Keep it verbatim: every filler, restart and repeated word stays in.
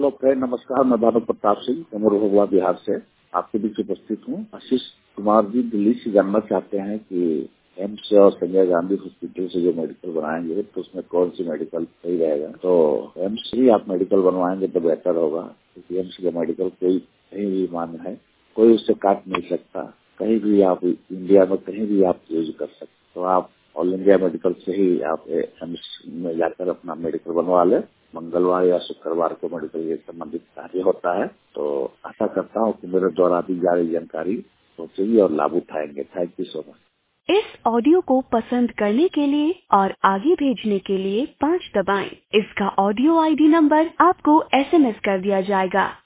Hello friend, नमस्कार। मैं भानु प्रताप सिंह कमर भगवा बिहार से आपके बीच उपस्थित हूँ। आशीष कुमार जी दिल्ली से जानना चाहते हैं कि एम्स और संजय गांधी हॉस्पिटल से जो मेडिकल बनाएंगे तो उसमें कौन सी मेडिकल सही रहेगा। तो एम्स ही आप मेडिकल बनवाएंगे तो बेहतर होगा, क्योंकि एम्स का मेडिकल कोई कहीं भी मान्य है, कोई उससे काट नहीं सकता। कहीं भी आप इंडिया में कहीं भी आप यूज कर सकते। तो आप ऑल इंडिया मेडिकल से ही आप एम्स में जाकर अपना मेडिकल बनवा ले। मंगलवार या शुक्रवार को मेडिकल से संबंधित कार्य होता है। तो आशा करता हूँ कि मेरे द्वारा दी जा रही जानकारी पहुंचेगी और लाभ उठाएंगे। Thank you so much. इस ऑडियो को पसंद करने के लिए और आगे भेजने के लिए पाँच दबाएं। इसका ऑडियो आईडी नंबर आपको एसएमएस कर दिया जाएगा।